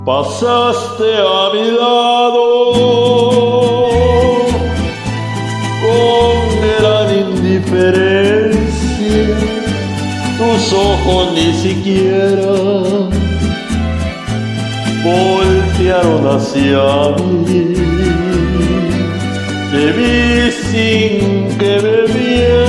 Pasaste a mi lado con gran indiferencia, tus ojos ni siquiera voltearon hacia mí. Te vi sin que me viera